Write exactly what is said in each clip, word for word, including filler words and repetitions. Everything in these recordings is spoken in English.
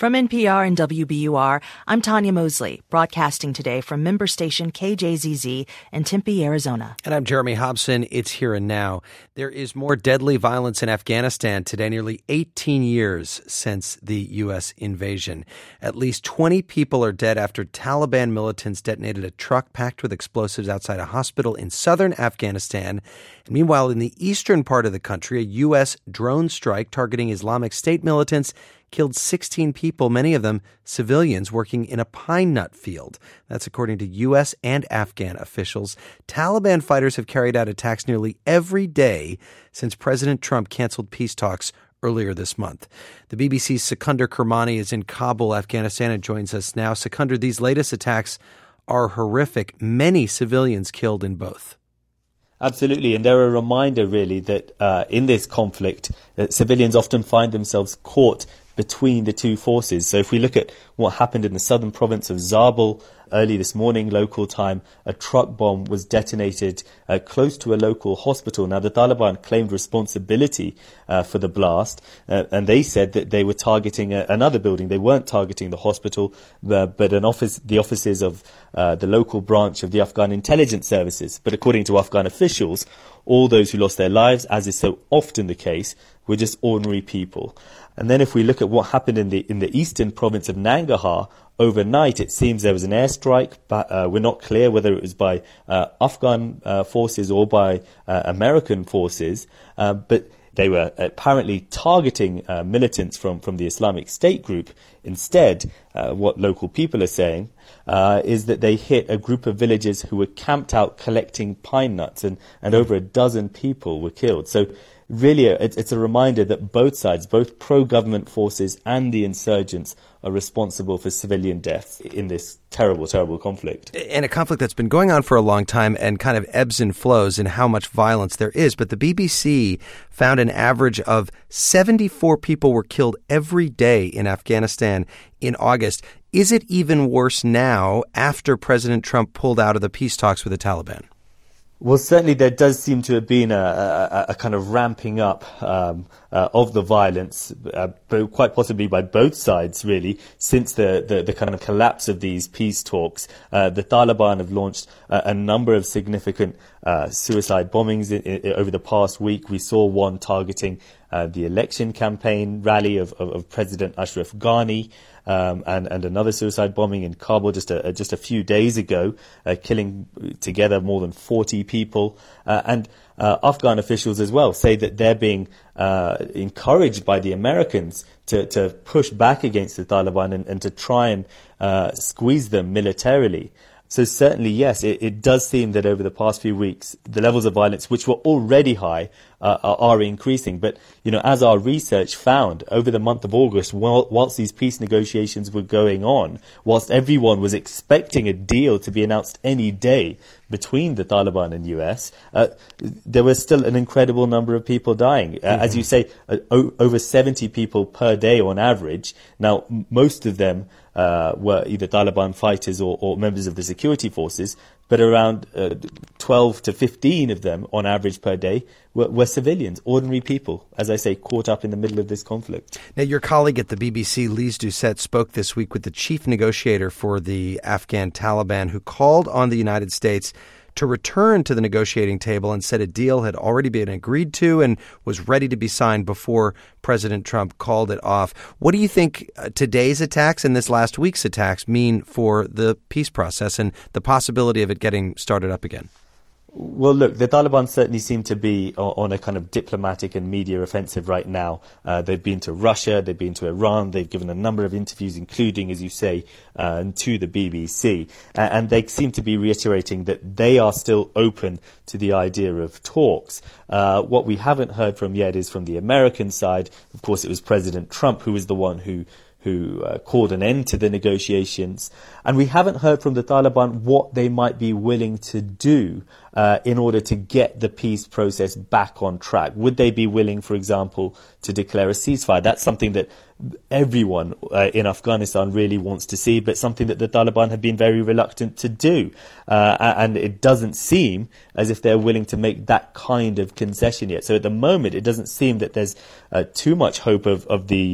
From N P R and W B U R, I'm Tanya Mosley, broadcasting today from member station K J Z Z in Tempe, Arizona. And I'm Jeremy Hobson. It's Here and Now. There is more deadly violence in Afghanistan today, nearly eighteen years since the U S invasion. At least twenty people are dead after Taliban militants detonated a truck packed with explosives outside a hospital in southern Afghanistan. And meanwhile, in the eastern part of the country, a U S drone strike targeting Islamic State militants killed sixteen people, many of them civilians working in a pine nut field. That's according to U S and Afghan officials. Taliban fighters have carried out attacks nearly every day since President Trump canceled peace talks earlier this month. The B B C's Sikander Kermani is in Kabul, Afghanistan, and joins us now. Sikander, these latest attacks are horrific. Many civilians killed in both. Absolutely, and they're a reminder, really, that uh, in this conflict, uh, civilians often find themselves caught between the two forces. So if we look at what happened in the southern province of Zabul early this morning, local time, a truck bomb was detonated uh, close to a local hospital. Now, the Taliban claimed responsibility uh, for the blast, uh, and they said that they were targeting a, another building. They weren't targeting the hospital, uh, but an office, the offices of uh, the local branch of the Afghan intelligence services. But according to Afghan officials, all those who lost their lives, as is so often the case, were just ordinary people. And then if we look at what happened in the in the eastern province of Nangarhar, overnight it seems there was an airstrike, but uh, we're not clear whether it was by uh, Afghan uh, forces or by uh, American forces, uh, but they were apparently targeting uh, militants from, from the Islamic State group. Instead, uh, what local people are saying uh, is that they hit a group of villagers who were camped out collecting pine nuts, and, and over a dozen people were killed. So really, it's, it's a reminder that both sides, both pro-government forces and the insurgents, are responsible for civilian deaths in this terrible, terrible conflict. And a conflict that's been going on for a long time and kind of ebbs and flows in how much violence there is. But the B B C found an average of seventy-four people were killed every day in Afghanistan in August. Is it even worse now after President Trump pulled out of the peace talks with the Taliban? Well, certainly there does seem to have been a, a, a kind of ramping up um, uh, of the violence, uh, quite possibly by both sides, really, since the, the, the kind of collapse of these peace talks. Uh, the Taliban have launched a, a number of significant uh, suicide bombings in, in, over the past week. We saw one targeting uh, the election campaign rally of, of, of President Ashraf Ghani. Um, and, and another suicide bombing in Kabul just a, just a few days ago, uh, killing together more than forty people. Uh, and uh, Afghan officials as well say that they're being uh, encouraged by the Americans to, to push back against the Taliban and, and to try and uh, squeeze them militarily. So certainly, yes, it, it does seem that over the past few weeks, the levels of violence, which were already high, uh, are, are increasing. But, you know, as our research found over the month of August, while, whilst these peace negotiations were going on, whilst everyone was expecting a deal to be announced any day between the Taliban and U S, uh, there was still an incredible number of people dying. Uh, mm-hmm. As you say, uh, o- over seventy people per day on average. Now, m- most of them uh, were either Taliban fighters or, or members of the security forces, but around uh, twelve to fifteen of them on average per day were, were civilians, ordinary people, as I say, caught up in the middle of this conflict. Now, your colleague at the B B C, Lise Doucette, spoke this week with the chief negotiator for the Afghan Taliban, who called on the United States to return to the negotiating table and said a deal had already been agreed to and was ready to be signed before President Trump called it off. What do you think today's attacks and this last week's attacks mean for the peace process and the possibility of it getting started up again? Well, look, the Taliban certainly seem to be on a kind of diplomatic and media offensive right now. Uh, they've been to Russia, they've been to Iran, they've given a number of interviews, including, as you say, uh, to the B B C. Uh, and they seem to be reiterating that they are still open to the idea of talks. Uh, what we haven't heard from yet is from the American side. Of course, it was President Trump who was the one who who uh, called an end to the negotiations. And we haven't heard from the Taliban what they might be willing to do uh, in order to get the peace process back on track. Would they be willing, for example, to declare a ceasefire? That's something that everyone uh, in Afghanistan really wants to see, but something that the Taliban have been very reluctant to do. Uh, and it doesn't seem as if they're willing to make that kind of concession yet. So at the moment, it doesn't seem that there's uh, too much hope of, of the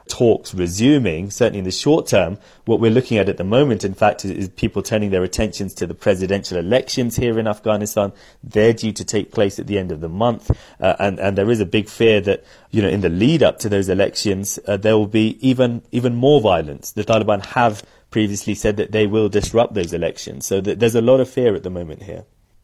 talks resuming, certainly in the short term, what we're looking at at the moment, in fact, is, is people turning their attentions to the presidential elections here in Afghanistan. They're due to take place at the end of the month. Uh, and, and there is a big fear that, you know, in the lead up to those elections, uh, there will be even, even more violence. The Taliban have previously said that they will disrupt those elections. So th- there's a lot of fear at the moment here.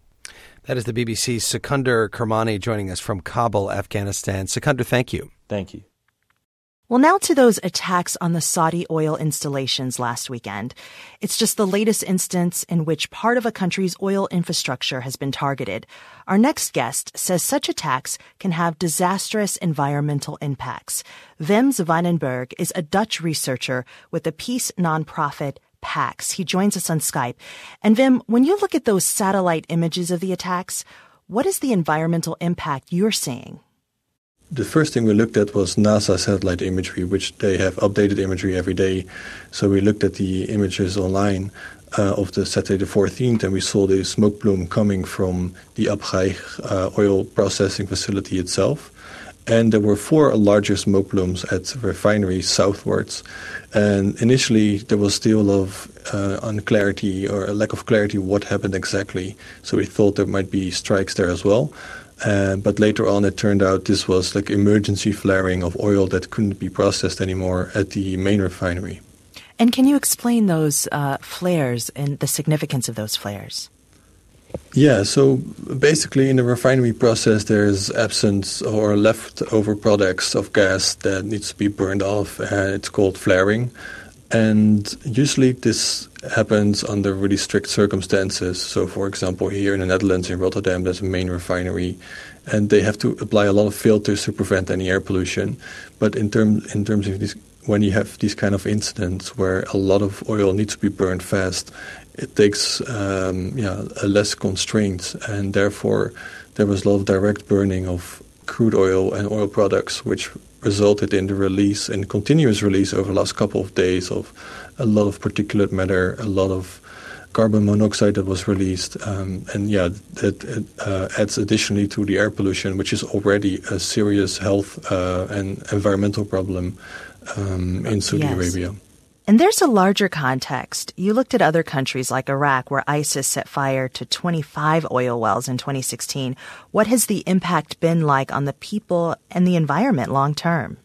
That is the B B C's Sekunder Kermani joining us from Kabul, Afghanistan. Sekunder, thank you. Thank you. Well, now to those attacks on the Saudi oil installations last weekend. It's just the latest instance in which part of a country's oil infrastructure has been targeted. Our next guest says such attacks can have disastrous environmental impacts. Wim Zwijnenberg is a Dutch researcher with the peace nonprofit PAX. He joins us on Skype. And Wim, when you look at those satellite images of the attacks, what is the environmental impact you're seeing? The first thing we looked at was NASA satellite imagery, which they have updated imagery every day. So we looked at the images online uh, of the Saturday the fourteenth, and we saw the smoke plume coming from the Abqaiq uh, oil processing facility itself. And there were four larger smoke plumes at the refinery southwards. And initially, there was still a lot of uh, unclarity or a lack of clarity what happened exactly. So we thought there might be strikes there as well. Uh, but later on, it turned out this was like emergency flaring of oil that couldn't be processed anymore at the main refinery. And can you explain those uh, flares and the significance of those flares? Yeah, so basically in the refinery process, there's absence or leftover products of gas that needs to be burned off. Uh, it's called flaring. And usually this happens under really strict circumstances. So, for example, here in the Netherlands, in Rotterdam, there's a main refinery, and they have to apply a lot of filters to prevent any air pollution. But in, term, in terms of this, when you have these kind of incidents where a lot of oil needs to be burned fast, it takes um, yeah, a less constraints, and therefore there was a lot of direct burning of crude oil and oil products, which resulted in the release and continuous release over the last couple of days of a lot of particulate matter, a lot of carbon monoxide that was released. Um, and yeah, that uh, adds additionally to the air pollution, which is already a serious health uh, and environmental problem um, in Saudi yes. Arabia. And there's a larger context. You looked at other countries like Iraq, where ISIS set fire to twenty-five oil wells in twenty sixteen. What has the impact been like on the people and the environment long term?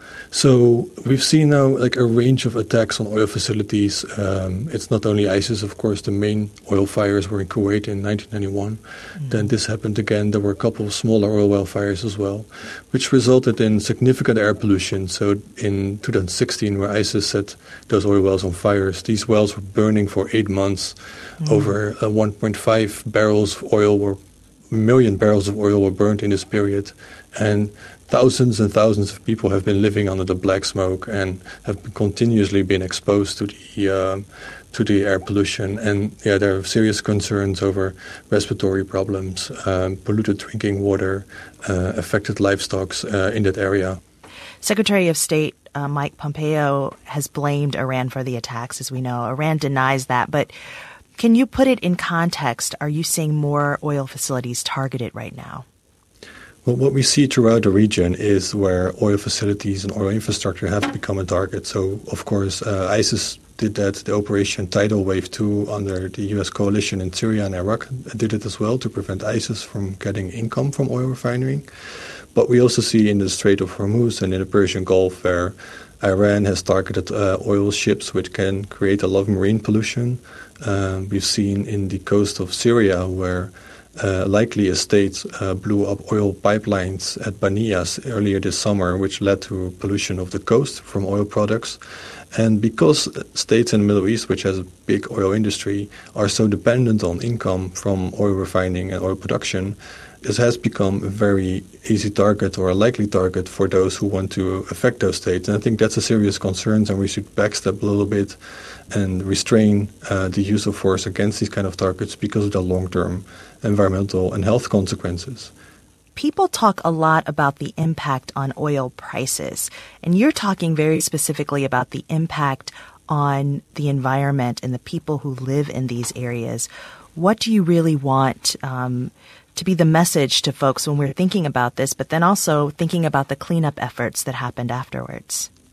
So we've seen now like a range of attacks on oil facilities. Um, it's not only ISIS, of course. The main oil fires were in Kuwait in nineteen ninety-one. Mm-hmm. Then this happened again. There were a couple of smaller oil well fires as well, which resulted in significant air pollution. So in two thousand sixteen, where ISIS set those oil wells on fires, these wells were burning for eight months. Mm-hmm. Over uh, one point five barrels of oil were, million barrels of oil were burned in this period. And thousands and thousands of people have been living under the black smoke and have continuously been exposed to the uh, to the air pollution. And yeah, there are serious concerns over respiratory problems, um, polluted drinking water, uh, affected livestock uh, in that area. Secretary of State uh, Mike Pompeo has blamed Iran for the attacks, as we know. Iran denies that, but can you put it in context? Are you seeing more oil facilities targeted right now? Well, what we see throughout the region is where oil facilities and oil infrastructure have become a target. So, of course, uh, ISIS did that. The Operation Tidal Wave two under the U S coalition in Syria and Iraq did it as well to prevent ISIS from getting income from oil refining. But we also see in the Strait of Hormuz and in the Persian Gulf where Iran has targeted uh, oil ships, which can create a lot of marine pollution. Uh, we've seen in the coast of Syria where Uh, likely a state uh, blew up oil pipelines at Banias earlier this summer, which led to pollution of the coast from oil products. And because states in the Middle East, which has a big oil industry, are so dependent on income from oil refining and oil production, this has become a very easy target or a likely target for those who want to affect those states. And I think that's a serious concern, and we should backstep a little bit and restrain uh, the use of force against these kind of targets because of the long-term environmental and health consequences. People talk a lot about the impact on oil prices, and you're talking very specifically about the impact on the environment and the people who live in these areas. What do you really want um, to be the message to folks when we're thinking about this, but then also thinking about the cleanup efforts that happened afterwards?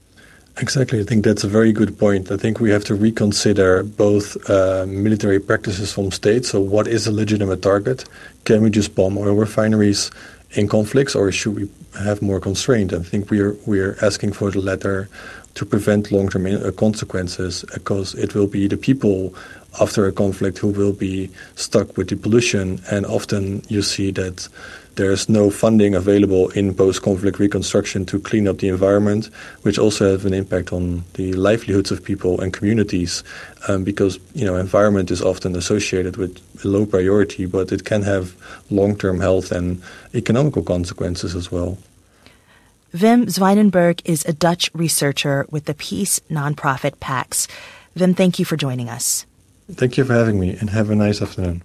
Exactly. I think that's a very good point. I think we have to reconsider both uh, military practices from states. So what is a legitimate target? Can we just bomb oil refineries in conflicts, or should we have more constraint? I think we are we are asking for the latter to prevent long-term uh, consequences, because it will be the people after a conflict who will be stuck with the pollution. And often you see that there's no funding available in post-conflict reconstruction to clean up the environment, which also have an impact on the livelihoods of people and communities, um, because you know environment is often associated with low priority, but it can have long-term health and economical consequences as well. Wim Zwijnenberg is a Dutch researcher with the peace nonprofit PAX. Wim, thank you for joining us. Thank you for having me, and have a nice afternoon.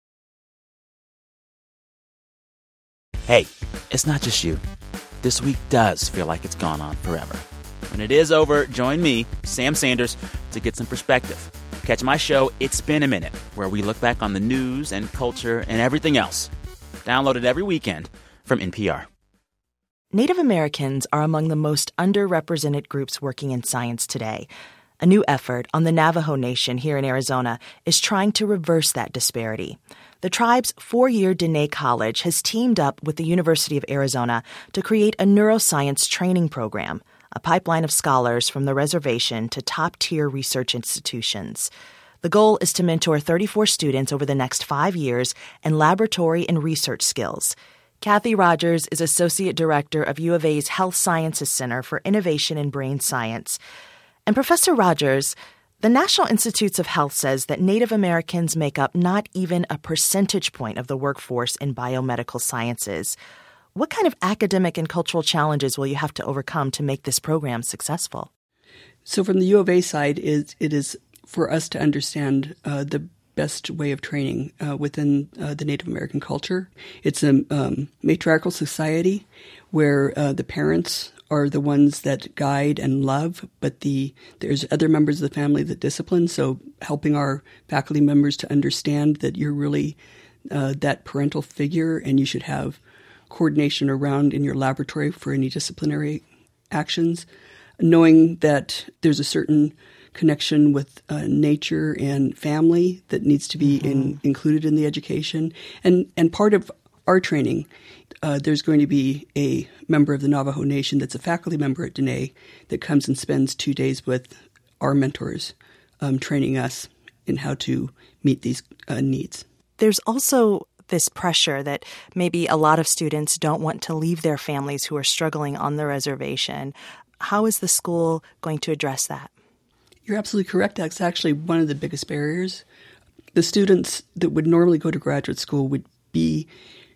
Hey, it's not just you. This week does feel like it's gone on forever. When it is over, join me, Sam Sanders, to get some perspective. Catch my show, It's Been a Minute, where we look back on the news and culture and everything else. Download it every weekend from N P R. Native Americans are among the most underrepresented groups working in science today. A new effort on the Navajo Nation here in Arizona is trying to reverse that disparity. The tribe's four-year Dene College has teamed up with the University of Arizona to create a neuroscience training program, a pipeline of scholars from the reservation to top-tier research institutions. The goal is to mentor thirty-four students over the next five years in laboratory and research skills. Kathy Rogers is Associate Director of U of A's Health Sciences Center for Innovation in Brain Science. And Professor Rogers, the National Institutes of Health says that Native Americans make up not even a percentage point of the workforce in biomedical sciences. What kind of academic and cultural challenges will you have to overcome to make this program successful? So from the U of A side, it, it is for us to understand uh, the best way of training uh, within uh, the Native American culture. It's a um, matriarchal society where uh, the parents are the ones that guide and love, but the there's other members of the family that discipline. So helping our faculty members to understand that you're really uh, that parental figure, and you should have coordination around in your laboratory for any disciplinary actions. Knowing that there's a certain connection with uh, nature and family that needs to be mm-hmm. in, included in the education. And, and part of our training, uh, there's going to be a member of the Navajo Nation that's a faculty member at Dene that comes and spends two days with our mentors, um, training us in how to meet these uh, needs. There's also this pressure that maybe a lot of students don't want to leave their families who are struggling on the reservation. How is the school going to address that? You're absolutely correct. That's actually one of the biggest barriers. The students that would normally go to graduate school would be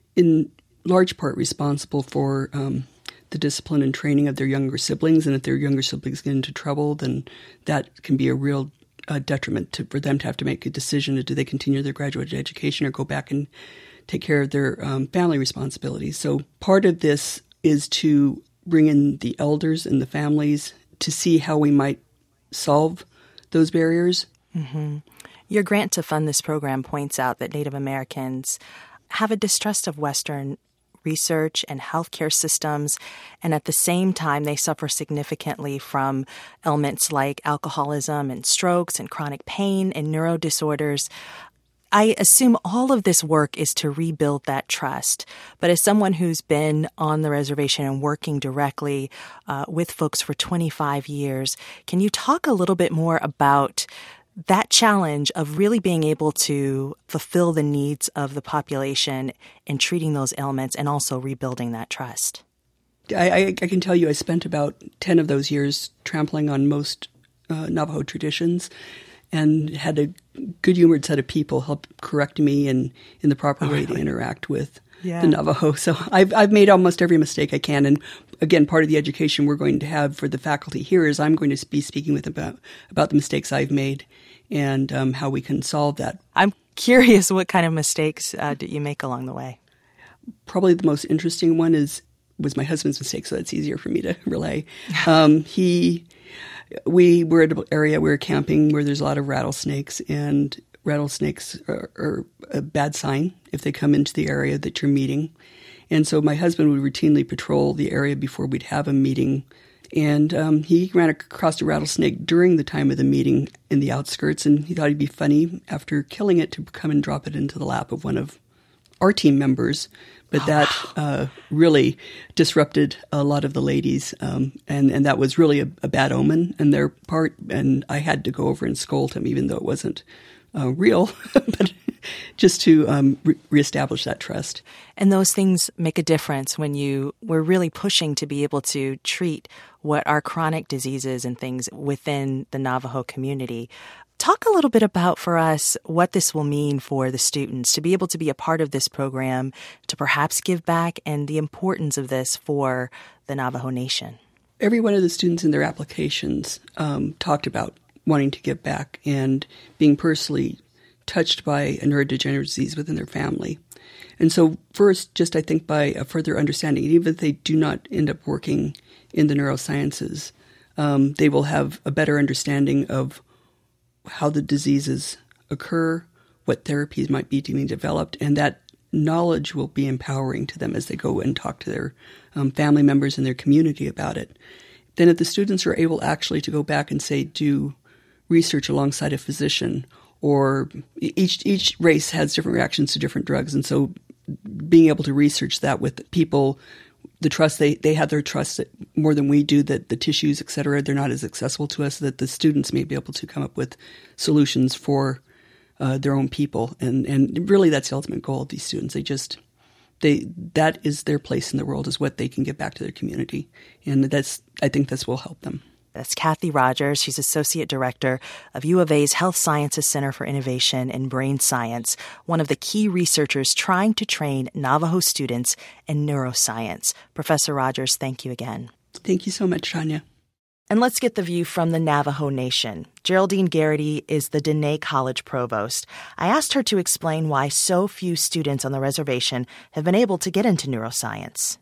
in large part responsible for um, the discipline and training of their younger siblings. And if their younger siblings get into trouble, then that can be a real uh, detriment to, for them to have to make a decision. Do they continue their graduate education or go back and take care of their um, family responsibilities? So part of this is to bring in the elders and the families to see how we might solve those barriers. Mm-hmm. Your grant to fund this program points out that Native Americans have a distrust of Western research and healthcare systems, and at the same time they suffer significantly from ailments like alcoholism and strokes and chronic pain and neuro disorders. I assume all of this work is to rebuild that trust. But as someone who's been on the reservation and working directly uh, with folks for twenty-five years, can you talk a little bit more about that challenge of really being able to fulfill the needs of the population in treating those ailments and also rebuilding that trust? I, I, I can tell you I spent about ten of those years trampling on most uh, Navajo traditions, and had a good-humored set of people help correct me in, in the proper way to interact with yeah. the Navajo. So I've I've made almost every mistake I can. And again, part of the education we're going to have for the faculty here is I'm going to be speaking with them about, about the mistakes I've made and um, how we can solve that. I'm curious, what kind of mistakes uh, did you make along the way? Probably the most interesting one is was my husband's mistake, so that's easier for me to relay. Um, he... We were at an area, we were camping where there's a lot of rattlesnakes, and rattlesnakes are, are a bad sign if they come into the area that you're meeting. And so my husband would routinely patrol the area before we'd have a meeting And um, he ran across a rattlesnake during the time of the meeting in the outskirts, and he thought it'd be funny after killing it to come and drop it into the lap of one of our team members. But that uh, really disrupted a lot of the ladies, um, and, and that was really a, a bad omen on their part. And I had to go over and scold him, even though it wasn't uh, real, but just to um, re- reestablish that trust. And those things make a difference when you we're really pushing to be able to treat what are chronic diseases and things within the Navajo community. Talk a little bit about for us what this will mean for the students to be able to be a part of this program, to perhaps give back, and the importance of this for the Navajo Nation. Every one of the students in their applications um, talked about wanting to give back and being personally touched by a neurodegenerative disease within their family. And so first, just I think by a further understanding, even if they do not end up working in the neurosciences, um, they will have a better understanding of how the diseases occur, what therapies might be being developed, and that knowledge will be empowering to them as they go and talk to their um, family members and their community about it. Then if the students are able actually to go back and say, do research alongside a physician, or each each race has different reactions to different drugs, and so being able to research that with people, the trust, they, they have their trust that more than we do, that the tissues, et cetera, they're not as accessible to us, that the students may be able to come up with solutions for uh, their own people. And, and really that's the ultimate goal of these students. They just, they that is their place in the world, is what they can give back to their community. And that's, I think this will help them. That's Kathy Rogers. She's Associate Director of U of A's Health Sciences Center for Innovation in Brain Science, one of the key researchers trying to train Navajo students in neuroscience. Professor Rogers, thank you again. Thank you so much, Tanya. And let's get the view from the Navajo Nation. Geraldine Garrity is the Dene College Provost. I asked her to explain why so few students on the reservation have been able to get into neuroscience.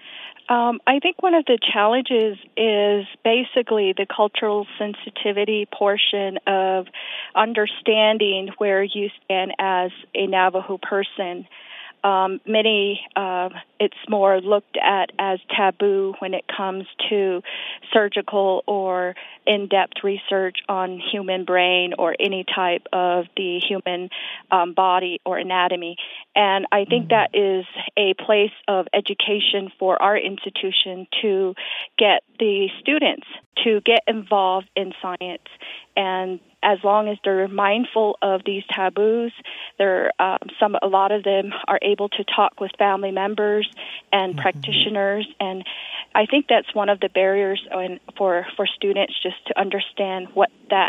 Um, I think one of the challenges is basically the cultural sensitivity portion of understanding where you stand as a Navajo person. Um, many, uh, it's more looked at as taboo when it comes to surgical or in-depth research on human brain or any type of the human um, body or anatomy. And I think that is a place of education for our institution to get the students to get involved in science. And as long as they're mindful of these taboos, they're um, some a lot of them are able to talk with family members and mm-hmm. practitioners, and I think that's one of the barriers for for students, just to understand what that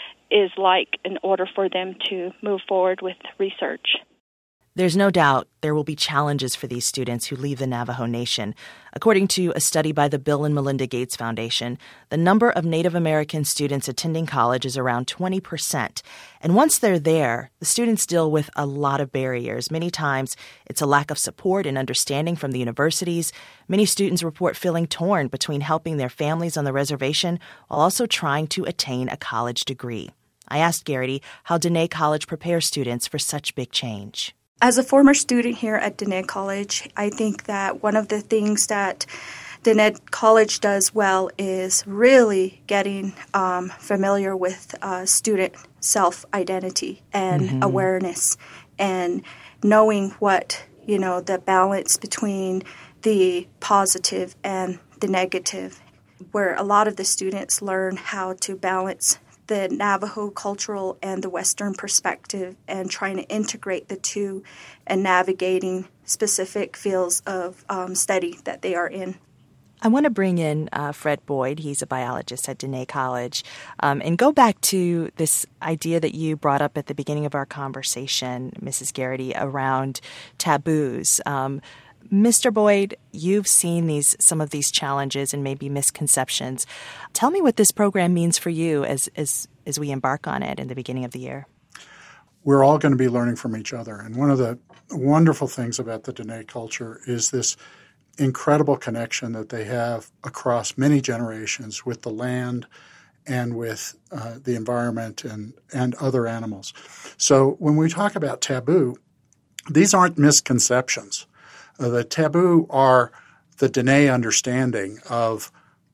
is like in order for them to move forward with research. There's no doubt there will be challenges for these students who leave the Navajo Nation. According to a study by the Bill and Melinda Gates Foundation, the number of Native American students attending college is around twenty percent. And once they're there, the students deal with a lot of barriers. Many times, it's a lack of support and understanding from the universities. Many students report feeling torn between helping their families on the reservation while also trying to attain a college degree. I asked Garrity how Dene College prepares students for such big change. As a former student here at Dene College, I think that one of the things that Dene College does well is really getting um, familiar with uh, student self-identity and mm-hmm. awareness, and knowing what, you know, the balance between the positive and the negative, where a lot of the students learn how to balance the Navajo cultural and the Western perspective, and trying to integrate the two and navigating specific fields of um, study that they are in. I want to bring in uh, Fred Boyd. He's a biologist at Dene College, um, and go back to this idea that you brought up at the beginning of our conversation, Missus Garrity, around taboos. Um, Mister Boyd, you've seen these some of these challenges and maybe misconceptions. Tell me what this program means for you as as as we embark on it in the beginning of the year. We're all going to be learning from each other. And one of the wonderful things about the Dene culture is this incredible connection that they have across many generations with the land and with uh, the environment and, and other animals. So when we talk about taboo, these aren't misconceptions. Uh, the taboo are the Dene understanding of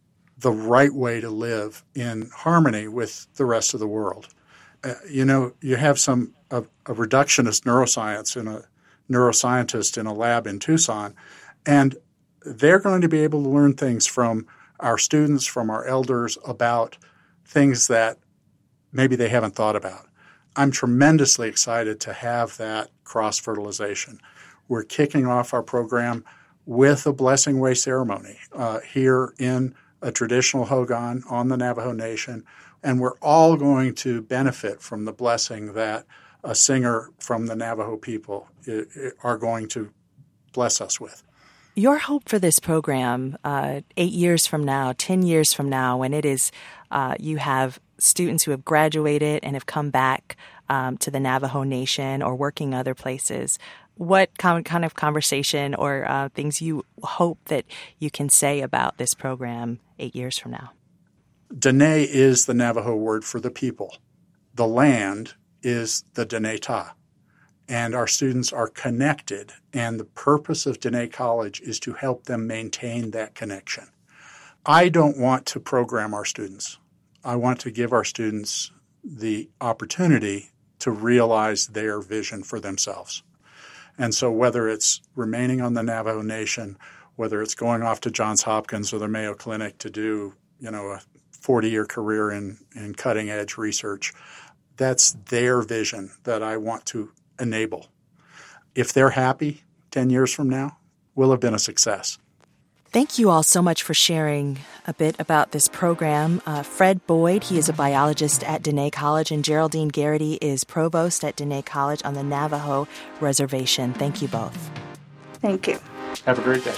the right way to live in harmony with the rest of the world. Uh, you know, you have some a, a reductionist neuroscience in a neuroscientist in a lab in Tucson, and they're going to be able to learn things from our students, from our elders, about things that maybe they haven't thought about. I'm tremendously excited to have that cross-fertilization. We're kicking off our program with a Blessing Way ceremony uh, here in a traditional Hogan on the Navajo Nation, and we're all going to benefit from the blessing that a singer from the Navajo people are going to bless us with. Your hope for this program, uh, eight years from now, ten years from now, when it is, uh, you have students who have graduated and have come back um, to the Navajo Nation or working other places, what kind of conversation or uh, things you hope that you can say about this program eight years from now? Dene is the Navajo word for the people. The land is the Dene Ta. And our students are connected, and the purpose of Dene College is to help them maintain that connection. I don't want to program our students. I want to give our students the opportunity to realize their vision for themselves. And so whether it's remaining on the Navajo Nation, whether it's going off to Johns Hopkins or the Mayo Clinic to do, you know, a forty-year career in, in cutting-edge research, that's their vision that I want to enable. If they're happy ten years from now, we'll have been a success. Thank you all so much for sharing a bit about this program. Uh, Fred Boyd, he is a biologist at Dene College, and Geraldine Garrity is provost at Dene College on the Navajo Reservation. Thank you both. Thank you. Have a great day.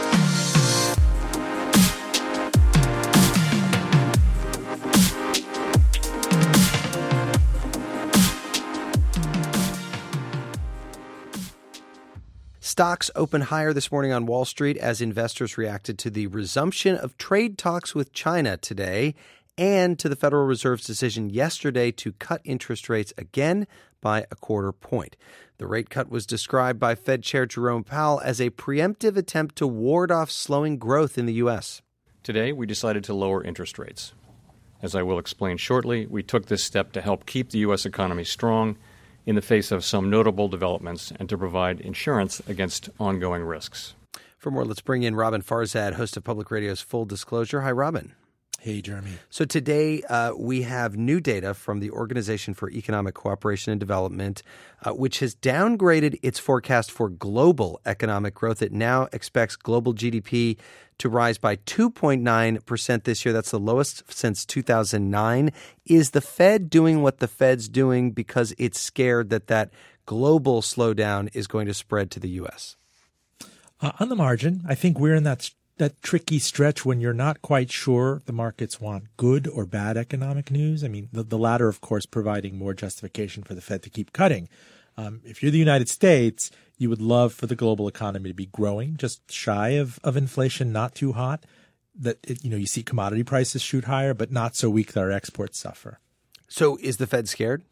Stocks opened higher this morning on Wall Street as investors reacted to the resumption of trade talks with China today and to the Federal Reserve's decision yesterday to cut interest rates again by a quarter point. The rate cut was described by Fed Chair Jerome Powell as a preemptive attempt to ward off slowing growth in the U S. Today, we decided to lower interest rates. As I will explain shortly, we took this step to help keep the U S economy strong in the face of some notable developments and to provide insurance against ongoing risks. For more, let's bring in Robin Farzad, host of Public Radio's Full Disclosure. Hi, Robin. Hey, Jeremy. So today uh, we have new data from the Organization for Economic Cooperation and Development, uh, which has downgraded its forecast for global economic growth. It now expects global G D P to rise by two point nine percent this year. That's the lowest since two thousand nine. Is the Fed doing what the Fed's doing because it's scared that that global slowdown is going to spread to the U S? Uh, on the margin, I think we're in that that tricky stretch when you're not quite sure the markets want good or bad economic news. I mean, the, the latter, of course, providing more justification for the Fed to keep cutting. Um, if you're the United States, you would love for the global economy to be growing, just shy of, of inflation, not too hot. That it, you know, you see commodity prices shoot higher, but not so weak that our exports suffer. So is the Fed scared?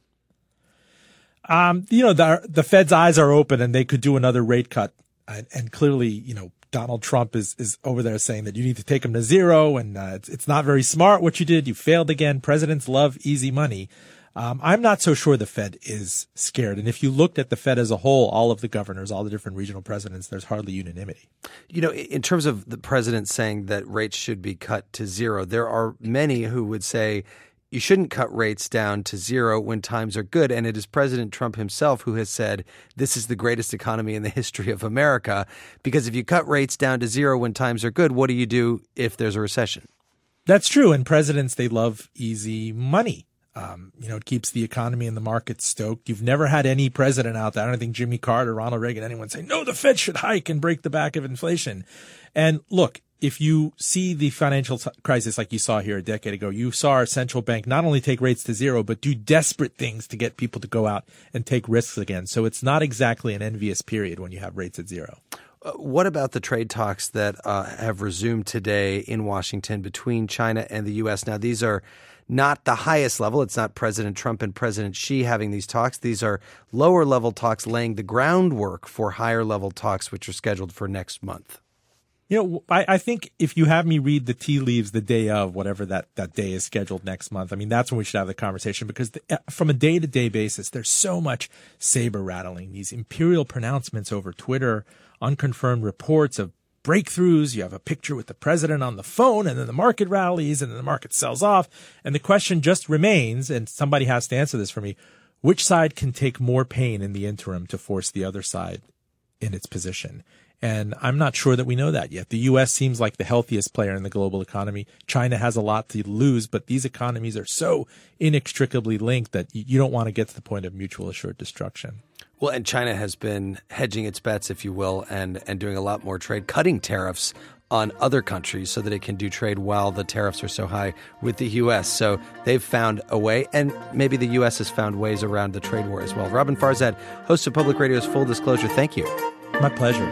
Um, you know, the, the Fed's eyes are open and they could do another rate cut. And, and clearly, you know, Donald Trump is, is over there saying that you need to take them to zero and uh, it's, it's not very smart what you did. You failed again. Presidents love easy money. Um, I'm not so sure the Fed is scared. And if you looked at the Fed as a whole, all of the governors, all the different regional presidents, there's hardly unanimity. You know, in terms of the president saying that rates should be cut to zero, there are many who would say you shouldn't cut rates down to zero when times are good. And it is President Trump himself who has said this is the greatest economy in the history of America, because if you cut rates down to zero when times are good, what do you do if there's a recession? That's true. And presidents, they love easy money. Um, you know, it keeps the economy and the market stoked. You've never had any president out there, I don't think Jimmy Carter, Ronald Reagan, anyone say, no, the Fed should hike and break the back of inflation. And look, if you see the financial t- crisis like you saw here a decade ago, you saw our central bank not only take rates to zero, but do desperate things to get people to go out and take risks again. So it's not exactly an envious period when you have rates at zero. Uh, what about the trade talks that uh, have resumed today in Washington between China and the U S? Now, these are not the highest level. It's not President Trump and President Xi having these talks. These are lower level talks laying the groundwork for higher level talks, which are scheduled for next month. You know, I, I think if you have me read the tea leaves the day of whatever that, that day is scheduled next month, I mean, that's when we should have the conversation because the, from a day-to-day basis, there's so much saber rattling, these imperial pronouncements over Twitter, unconfirmed reports of breakthroughs. You have a picture with the president on the phone and then the market rallies and then the market sells off. And the question just remains, and somebody has to answer this for me, which side can take more pain in the interim to force the other side in its position? And I'm not sure that we know that yet. The U S seems like the healthiest player in the global economy. China has a lot to lose, but these economies are so inextricably linked that you don't want to get to the point of mutual assured destruction. Well, and China has been hedging its bets, if you will, and, and doing a lot more trade, cutting tariffs on other countries so that it can do trade while the tariffs are so high with the U S. So they've found a way, and maybe the U S has found ways around the trade war as well. Robin Farzad, host of Public Radio's Full Disclosure, thank you. My pleasure.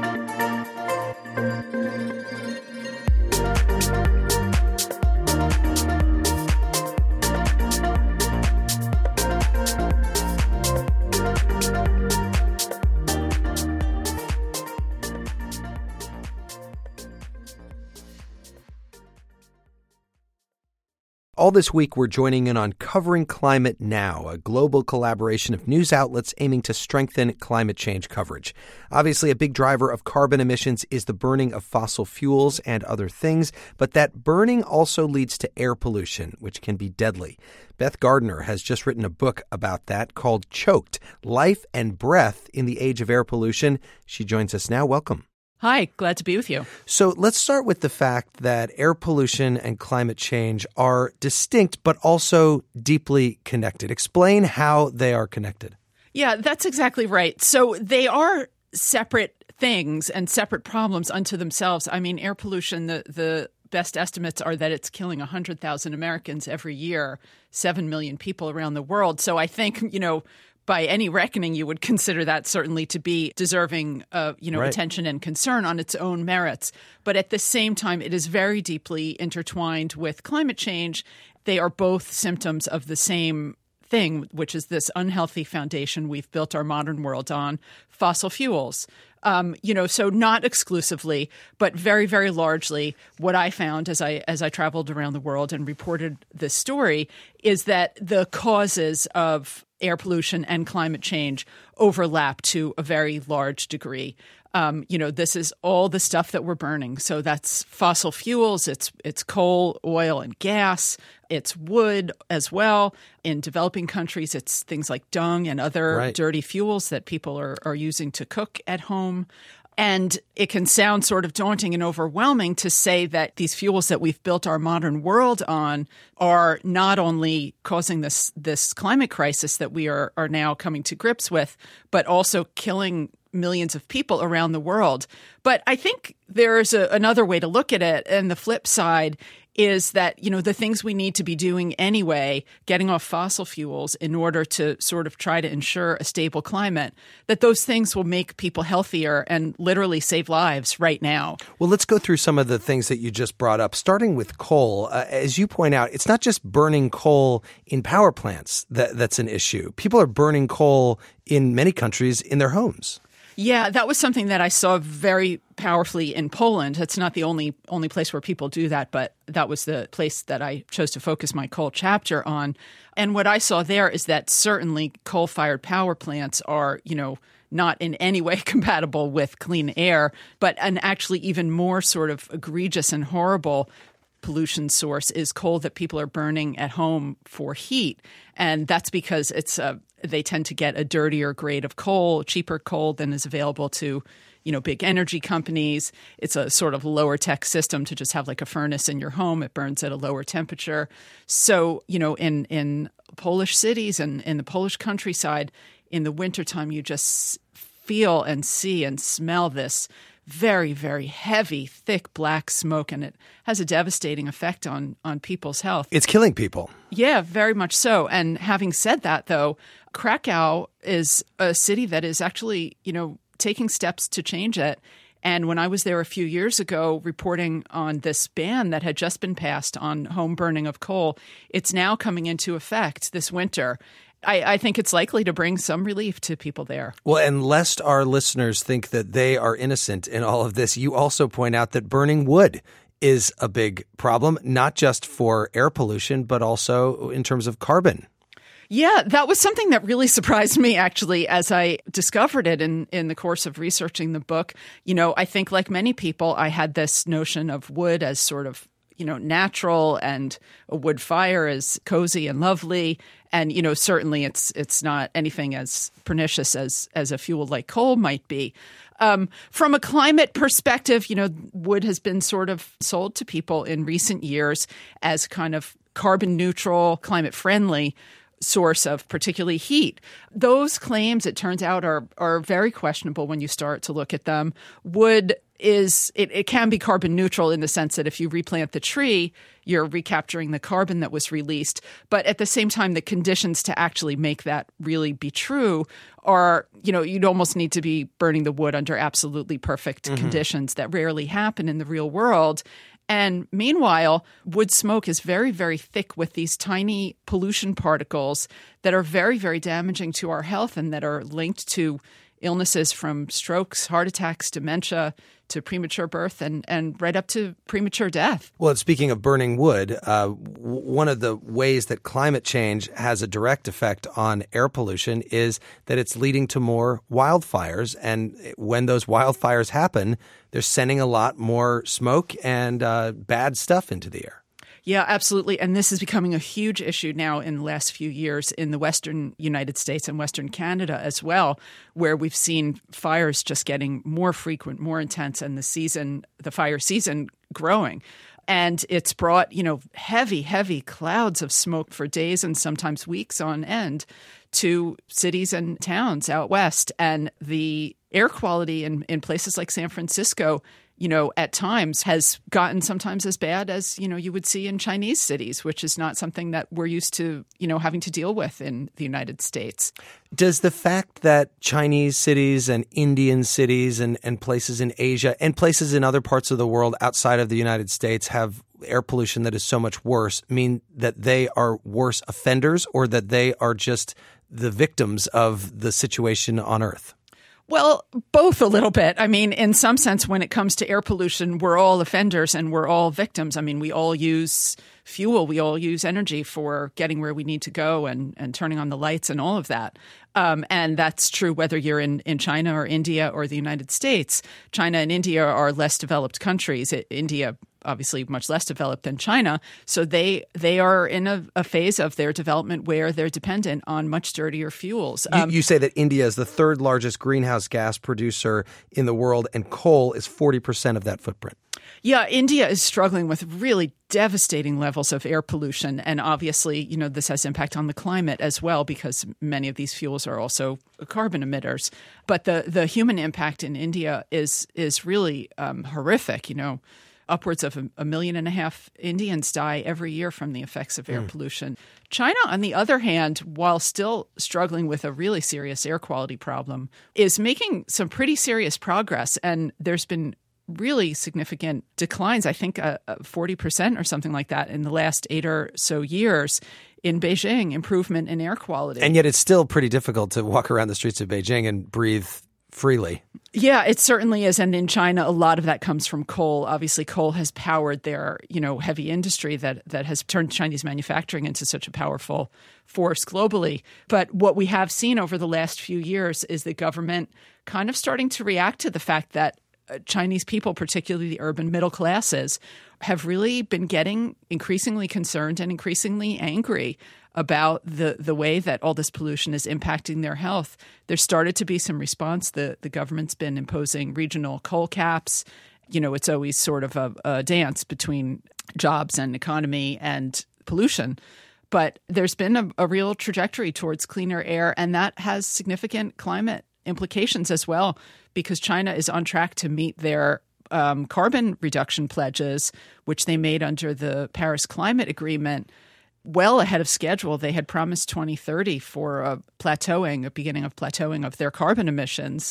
All this week, we're joining in on Covering Climate Now, a global collaboration of news outlets aiming to strengthen climate change coverage. Obviously, a big driver of carbon emissions is the burning of fossil fuels and other things, but that burning also leads to air pollution, which can be deadly. Beth Gardner has just written a book about that called Choked, Life and Breath in the Age of Air Pollution. She joins us now. Welcome. Hi, glad to be with you. So let's start with the fact that air pollution and climate change are distinct, but also deeply connected. Explain how they are connected. Yeah, that's exactly right. So they are separate things and separate problems unto themselves. I mean, air pollution, the, the best estimates are that it's killing one hundred thousand Americans every year, seven million people around the world. So I think, you know, by any reckoning, you would consider that certainly to be deserving of, you know, right. attention and concern on its own merits. But at the same time, it is very deeply intertwined with climate change. They are both symptoms of the same thing, which is this unhealthy foundation we've built our modern world on, fossil fuels. Um, you know, so not exclusively, but very, very largely, what I found as I as I traveled around the world and reported this story is that the causes of air pollution and climate change overlap to a very large degree. Um, you know, this is all the stuff that we're burning. So that's fossil fuels, it's it's coal, oil, and gas. It's wood as well. In developing countries, it's things like dung and other right. dirty fuels that people are, are using to cook at home. And it can sound sort of daunting and overwhelming to say that these fuels that we've built our modern world on are not only causing this this climate crisis that we are, are now coming to grips with, but also killing millions of people around the world. But I think there's a, another way to look at it. And the flip side is that, you know, the things we need to be doing anyway, getting off fossil fuels in order to sort of try to ensure a stable climate, that those things will make people healthier and literally save lives right now. Well, let's go through some of the things that you just brought up, starting with coal. Uh, as you point out, it's not just burning coal in power plants that, that's an issue. People are burning coal in many countries in their homes. Yeah, that was something that I saw very powerfully in Poland. That's not the only only place where people do that, but that was the place that I chose to focus my coal chapter on. And what I saw there is that certainly coal-fired power plants are, you know, not in any way compatible with clean air, but an actually even more sort of egregious and horrible pollution source is coal that people are burning at home for heat. And that's because it's a they tend to get a dirtier grade of coal, cheaper coal than is available to, you know, big energy companies. It's a sort of lower tech system to just have like a furnace in your home. It burns at a lower temperature. So, you know, in, in Polish cities and in the Polish countryside, in the wintertime, you just feel and see and smell this very, very heavy, thick black smoke, and it has a devastating effect on, on people's health. It's killing people. Yeah, very much so. And having said that, though, Krakow is a city that is actually, you know, taking steps to change it. And when I was there a few years ago reporting on this ban that had just been passed on home burning of coal, it's now coming into effect this winter. I, I think it's likely to bring some relief to people there. Well, and lest our listeners think that they are innocent in all of this, you also point out that burning wood is a big problem, not just for air pollution, but also in terms of carbon. Yeah, that was something that really surprised me, actually, as I discovered it in, in the course of researching the book. You know, I think like many people, I had this notion of wood as sort of, you know, natural, and a wood fire is cozy and lovely. And, you know, certainly it's it's not anything as pernicious as, as a fuel like coal might be. Um, from a climate perspective, you know, wood has been sort of sold to people in recent years as kind of carbon neutral, climate friendly source of particularly heat. Those claims, it turns out, are are very questionable when you start to look at them. Wood is it, it can be carbon neutral in the sense that if you replant the tree, you're recapturing the carbon that was released. But at the same time, the conditions to actually make that really be true are, you know, you'd almost need to be burning the wood under absolutely perfect mm-hmm. conditions that rarely happen in the real world. And meanwhile, wood smoke is very, very thick with these tiny pollution particles that are very, very damaging to our health and that are linked to illnesses from strokes, heart attacks, dementia, to premature birth, and, and right up to premature death. Well, speaking of burning wood, uh, w- one of the ways that climate change has a direct effect on air pollution is that it's leading to more wildfires. And when those wildfires happen, they're sending a lot more smoke and uh, bad stuff into the air. Yeah, absolutely. And this is becoming a huge issue now in the last few years in the Western United States and Western Canada as well, where we've seen fires just getting more frequent, more intense, and the season, the fire season growing. And it's brought, you know, heavy, heavy clouds of smoke for days and sometimes weeks on end to cities and towns out west. And the air quality in, in places like San Francisco, you know, at times has gotten sometimes as bad as, you know, you would see in Chinese cities, which is not something that we're used to, you know, having to deal with in the United States. Does the fact that Chinese cities and Indian cities and, and places in Asia and places in other parts of the world outside of the United States have air pollution that is so much worse mean that they are worse offenders, or that they are just the victims of the situation on Earth? Well, both a little bit. I mean, in some sense, when it comes to air pollution, we're all offenders and we're all victims. I mean, we all use fuel. We all use energy for getting where we need to go and, and turning on the lights and all of that. Um, and that's true whether you're in, in China or India or the United States. China and India are less developed countries. It, India obviously much less developed than China. So they they are in a, a phase of their development where they're dependent on much dirtier fuels. Um, you, you say that India is the third largest greenhouse gas producer in the world, and coal is forty percent of that footprint. Yeah, India is struggling with really devastating levels of air pollution. And obviously, you know, this has impact on the climate as well, because many of these fuels are also carbon emitters. But the, the human impact in India is is really um, horrific, you know. Upwards of a, a million and a half Indians die every year from the effects of air mm. pollution. China, on the other hand, while still struggling with a really serious air quality problem, is making some pretty serious progress. And there's been really significant declines, I think uh, forty percent or something like that in the last eight or so years in Beijing, improvement in air quality. And yet it's still pretty difficult to walk around the streets of Beijing and breathe freely. Yeah, it certainly is. And in China, a lot of that comes from coal. Obviously, coal has powered their, you know, heavy industry that that has turned Chinese manufacturing into such a powerful force globally. But what we have seen over the last few years is the government kind of starting to react to the fact that Chinese people, particularly the urban middle classes, have really been getting increasingly concerned and increasingly angry about the, the way that all this pollution is impacting their health. There started to be some response. The, the government's been imposing regional coal caps. You know, it's always sort of a, a dance between jobs and economy and pollution. But there's been a, a real trajectory towards cleaner air, and that has significant climate implications as well, because China is on track to meet their um, carbon reduction pledges, which they made under the Paris Climate Agreement, well ahead of schedule. They had promised twenty thirty for a plateauing, a beginning of plateauing of their carbon emissions.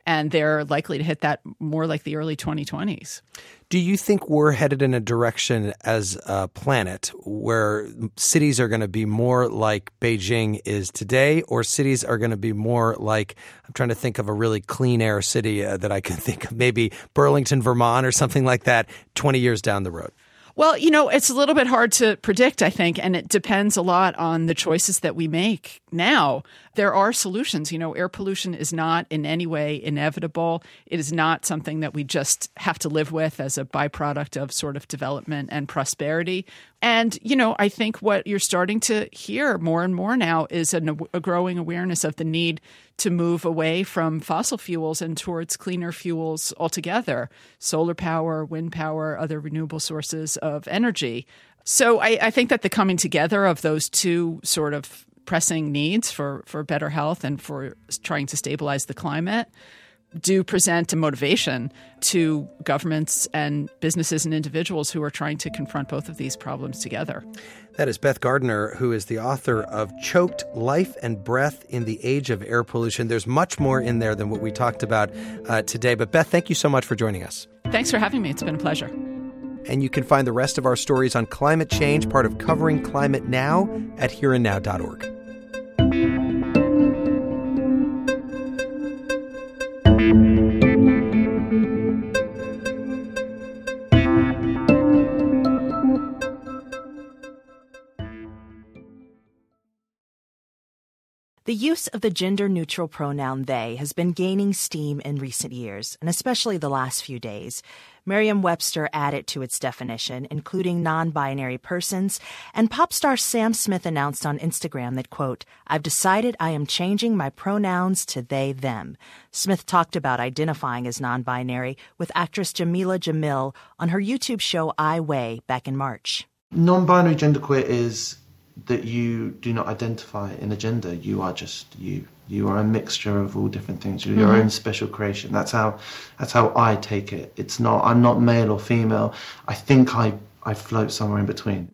and they're likely to hit that more like the early twenty twenties. Do you think we're headed in a direction as a planet where cities are going to be more like Beijing is today, or cities are going to be more like, I'm trying to think of a really clean air city uh, that I can think of, maybe Burlington, Vermont or something like that twenty years down the road? Well, you know, it's a little bit hard to predict, I think, and it depends a lot on the choices that we make now. There are solutions. You know, air pollution is not in any way inevitable. It is not something that we just have to live with as a byproduct of sort of development and prosperity. And, you know, I think what you're starting to hear more and more now is an, a growing awareness of the need to move away from fossil fuels and towards cleaner fuels altogether, solar power, wind power, other renewable sources of energy. So I, I think that the coming together of those two sort of pressing needs for, for better health and for trying to stabilize the climate do present a motivation to governments and businesses and individuals who are trying to confront both of these problems together. That is Beth Gardner, who is the author of Choked: Life and Breath in the Age of Air Pollution. There's much more in there than what we talked about uh, today. But Beth, thank you so much for joining us. Thanks for having me. It's been a pleasure. And you can find the rest of our stories on climate change, part of Covering Climate Now, at here and now dot org. The use of the gender-neutral pronoun they has been gaining steam in recent years, and especially the last few days. Merriam-Webster added to its definition, including non-binary persons, and pop star Sam Smith announced on Instagram that, quote, "I've decided I am changing my pronouns to they, them." Smith talked about identifying as non-binary with actress Jamila Jamil on her YouTube show I Weigh back in March. Non-binary genderqueer is that you do not identify in a gender. You are just you. You are a mixture of all different things. You're mm-hmm. your own special creation. That's how that's how I take it. It's not I'm not male or female. I think I, I float somewhere in between.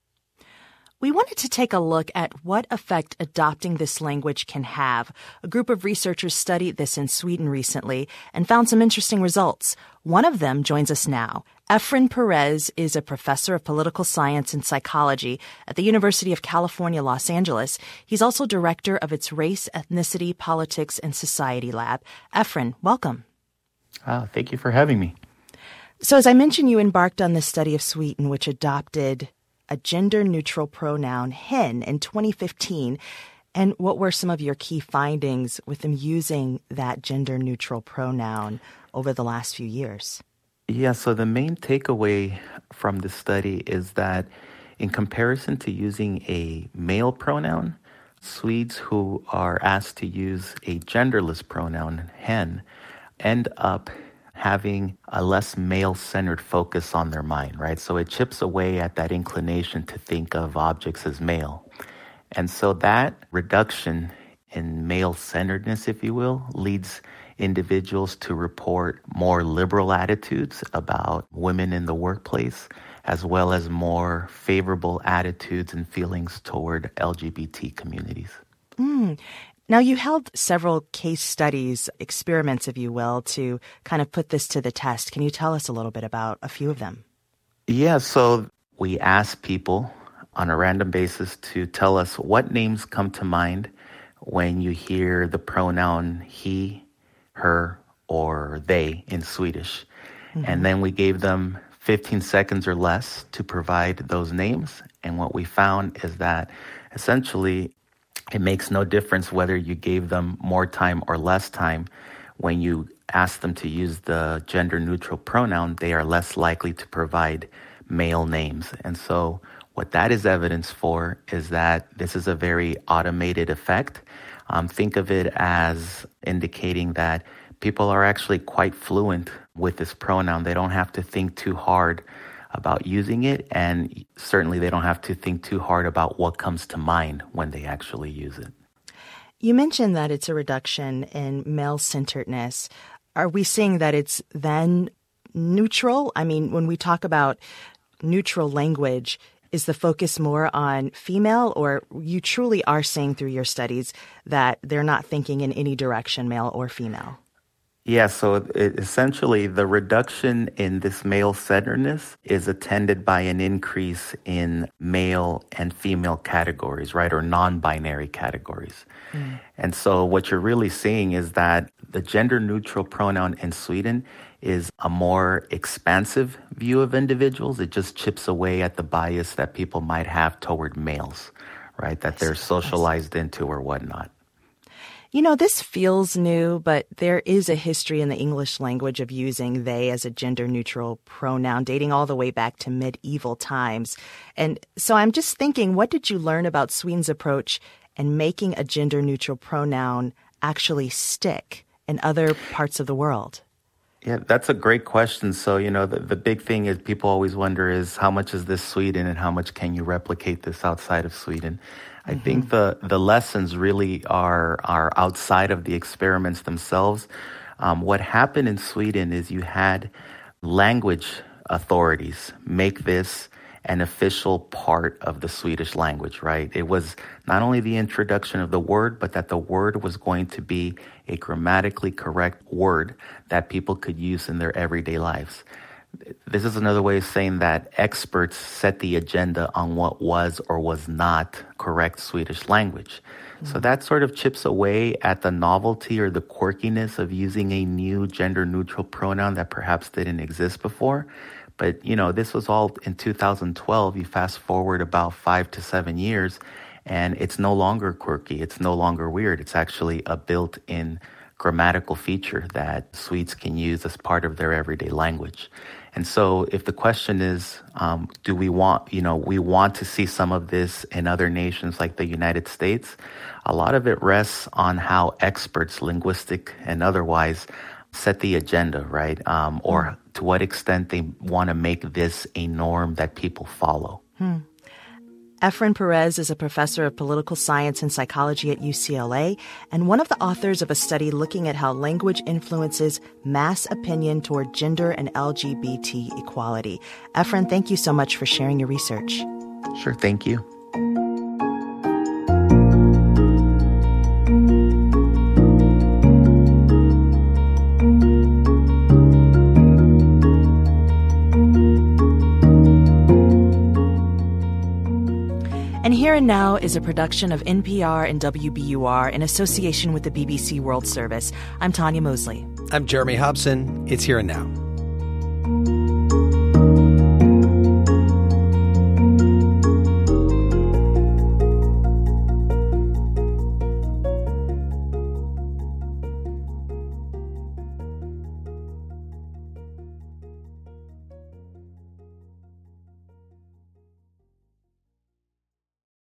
We wanted to take a look at what effect adopting this language can have. A group of researchers studied this in Sweden recently and found some interesting results. One of them joins us now. Efren Perez is a professor of political science and psychology at the University of California, Los Angeles. He's also director of its Race, Ethnicity, Politics, and Society Lab. Efren, welcome. Oh, thank you for having me. So as I mentioned, you embarked on this study of Sweden, which adopted a gender-neutral pronoun, hen, in twenty fifteen. And what were some of your key findings with them using that gender-neutral pronoun over the last few years? Yeah, so the main takeaway from the study is that in comparison to using a male pronoun, Swedes who are asked to use a genderless pronoun, hen, end up having a less male-centered focus on their mind, right? So it chips away at that inclination to think of objects as male. And so that reduction in male-centeredness, if you will, leads individuals to report more liberal attitudes about women in the workplace, as well as more favorable attitudes and feelings toward L G B T communities. Mm. Now, you held several case studies, experiments, if you will, to kind of put this to the test. Can you tell us a little bit about a few of them? Yeah, so we asked people on a random basis to tell us what names come to mind when you hear the pronoun he, her, or they in Swedish. Mm-hmm. And then we gave them fifteen seconds or less to provide those names. And what we found is that essentially it makes no difference whether you gave them more time or less time. When you ask them to use the gender-neutral pronoun, they are less likely to provide male names. And so what that is evidence for is that this is a very automated effect. Um, think of it as indicating that people are actually quite fluent with this pronoun. They don't have to think too hard about using it, and certainly they don't have to think too hard about what comes to mind when they actually use it. You mentioned that it's a reduction in male-centeredness. Are we seeing that it's then neutral? I mean, when we talk about neutral language, is the focus more on female, or you truly are saying through your studies that they're not thinking in any direction, male or female? Yeah, so it, essentially the reduction in this male centeredness is attended by an increase in male and female categories, right, or non-binary categories. Mm. And so what you're really seeing is that the gender-neutral pronoun in Sweden is a more expansive view of individuals. It just chips away at the bias that people might have toward males, right, that they're socialized into or whatnot. You know, this feels new, but there is a history in the English language of using they as a gender-neutral pronoun dating all the way back to medieval times. And so I'm just thinking, what did you learn about Sweden's approach and making a gender-neutral pronoun actually stick in other parts of the world? Yeah, that's a great question. So, you know, the, the big thing is people always wonder is how much is this Sweden and how much can you replicate this outside of Sweden? I mm-hmm. think the, the lessons really are are outside of the experiments themselves. Um, what happened in Sweden is you had language authorities make this an official part of the Swedish language, right? It was not only the introduction of the word, but that the word was going to be a grammatically correct word that people could use in their everyday lives. This is another way of saying that experts set the agenda on what was or was not correct Swedish language. Mm-hmm. So that sort of chips away at the novelty or the quirkiness of using a new gender-neutral pronoun that perhaps didn't exist before. But, you know, this was all in two thousand twelve. You fast forward about five to seven years, and it's no longer quirky. It's no longer weird. It's actually a built-in grammatical feature that Swedes can use as part of their everyday language. And so if the question is, um, do we want, you know, we want to see some of this in other nations like the United States, a lot of it rests on how experts, linguistic and otherwise, set the agenda, right? Um, or to what extent they want to make this a norm that people follow. Hmm. Efren Perez is a professor of political science and psychology at U C L A and one of the authors of a study looking at how language influences mass opinion toward gender and L G B T equality. Efren, thank you so much for sharing your research. Sure, thank you. And Here and Now is a production of N P R and W B U R in association with the B B C World Service. I'm Tanya Mosley. I'm Jeremy Hobson. It's Here and Now.